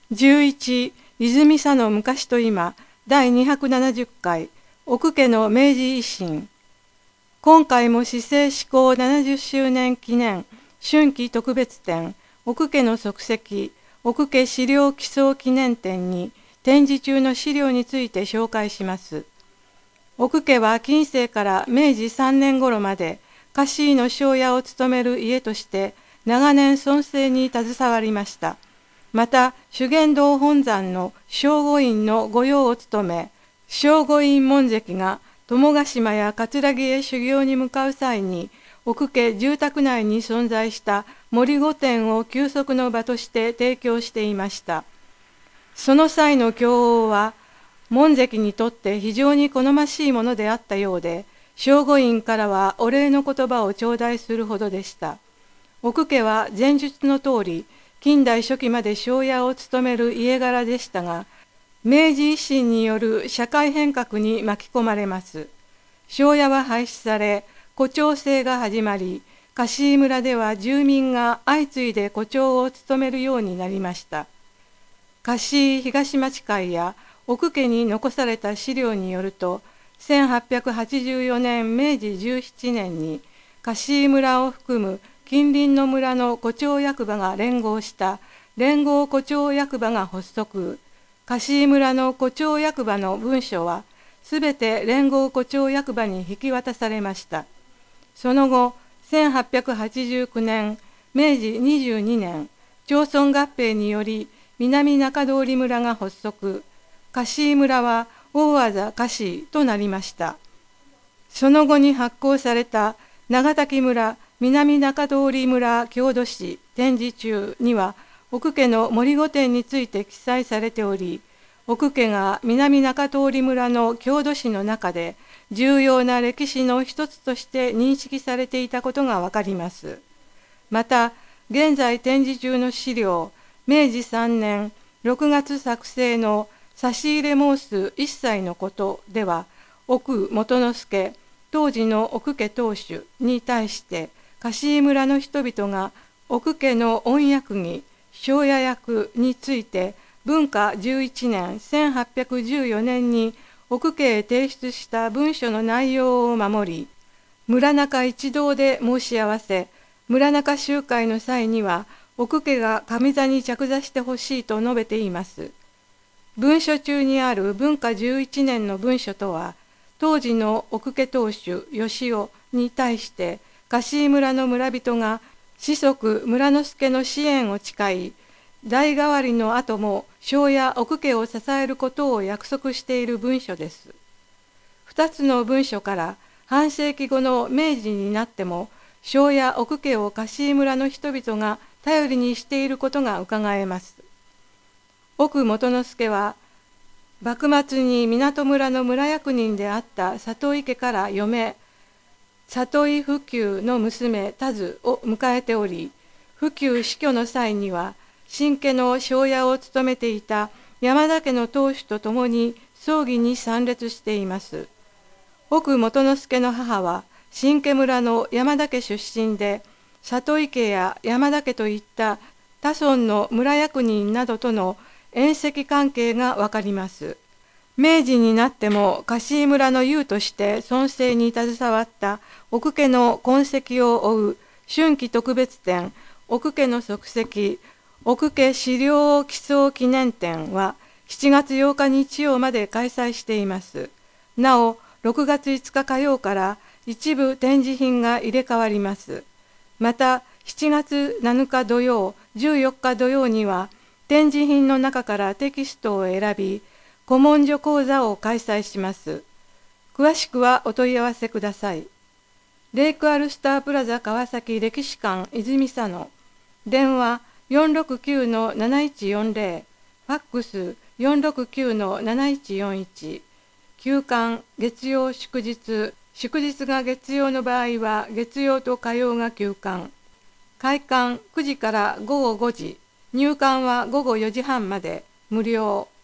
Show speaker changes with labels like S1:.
S1: 11、泉佐野昔と今、第270回、奥家の明治維新。今回も市政施行70周年記念、春季特別展、奥家の足跡、奥家資料基礎記念展に、展示中の資料について紹介します。奥家は近世から明治3年頃まで、家臣の庄屋を務める家として、長年村政に携わりました。また、修験道本山の正御院の御用を務め、正御院門跡が友ヶ島や葛城へ修行に向かう際に、奥家住宅内に存在した森御殿を休息の場として提供していました。その際の供応は、門跡にとって非常に好ましいものであったようで、正御院からはお礼の言葉を頂戴するほどでした。奥家は前述の通り、近代初期まで庄屋を務める家柄でしたが、明治維新による社会変革に巻き込まれます。庄屋は廃止され、戸長制が始まり、樫井村では住民が相次いで戸長を務めるようになりました。樫井東町会や奥家に残された資料によると、1884年明治17年に樫井村を含む近隣の村の戸長役場が連合した連合戸長役場が発足。樫井村の戸長役場の文書はすべて連合戸長役場に引き渡されました。その後、1889年、明治22年、町村合併により南中通村が発足。樫井村は大字樫井となりました。その後に発行された長滝村南中通村郷土史展示中には奥家の森御殿について記載されており、奥家が南中通村の郷土史の中で重要な歴史の一つとして認識されていたことがわかります。また、現在展示中の資料、明治3年6月作成の差し入れ申す一切のことでは、奥元之助、当時の奥家当主に対して、樫井村の人々が奥家の御役儀、庄屋役について文化11年1814年に奥家へ提出した文書の内容を守り、村中一同で申し合わせ、村中集会の際には奥家が上座に着座してほしいと述べています。文書中にある文化11年の文書とは、当時の奥家当主吉尾に対して樫井村の村人が子息村之助の支援を誓い、代替わりの後も庄や奥家を支えることを約束している文書です。二つの文書から半世紀後の明治になっても庄や奥家を樫井村の人々が頼りにしていることが伺えます。奥元之助は幕末に港村の村役人であった里井家から嫁里井普及の娘田津を迎えており、普及死去の際には新家の庄屋を務めていた山田家の当主と共に葬儀に参列しています。奥元之助の母は新家村の山田家出身で、里井家や山田家といった他村の村役人などとの縁戚関係がわかります。明治になっても樫井村の雄として村政に携わった奥家の痕跡を追う春季特別展、奥家の足跡、奥家資料基礎記念展は7月8日日曜まで開催しています。なお、6月5日火曜から一部展示品が入れ替わります。また、7月7日土曜、14日土曜には展示品の中からテキストを選び、古文書講座を開催します。詳しくはお問い合わせください。レイクアルスタープラザ川崎歴史館泉佐野。電話469-7140。ファックス469-7141。休館月曜祝日。祝日が月曜の場合は月曜と火曜が休館。開館9時から午後5時。入館は午後4時半まで無料。